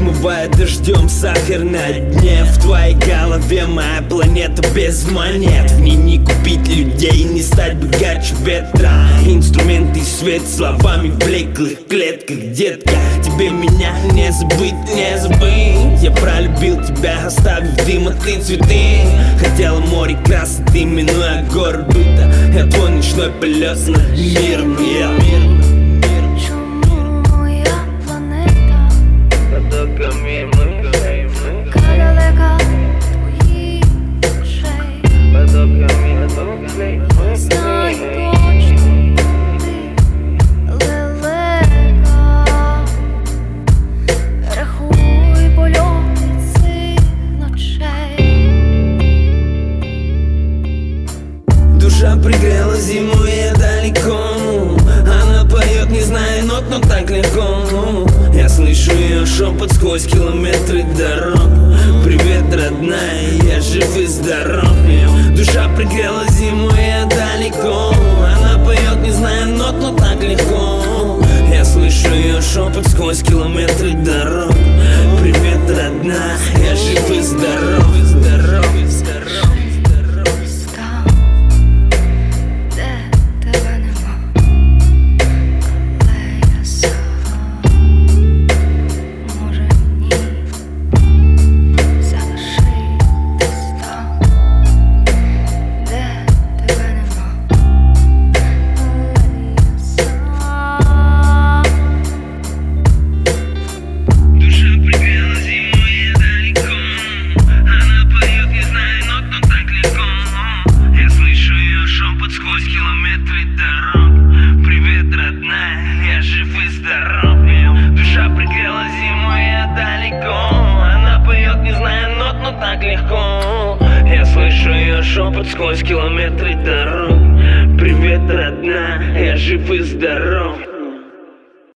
смывает дождем сахар на дне. В твоей голове моя планета без монет. В ней не купить людей, не стать богаче ветра. Инструменты и свет словами в блеклых клетках. Детка, тебе меня не забыть, не забыть. Я пролюбил тебя, оставив дым и цветы. Хотела море красок, ты минуя город быта. Я твой ночной полет над миром. Душа пригрела зиму, я далеко. Она поет, не зная нот, но так легко. Я слышу ее шепот сквозь километры дорог. Привет, родная, я жив и здоров. Душа пригрела зиму, я далеко. Она поет, не зная нот, но так легко. Я слышу ее шепот сквозь километры дорог. Привет, родная, я жив и здоров. Сквозь километры дорог. Привет, родная, я жив и здоров. Душа пригрела зиму, я далеко. Она поет, не зная нот, но так легко. Я слышу ее шепот сквозь километры дорог. Привет, родная, я жив и здоров.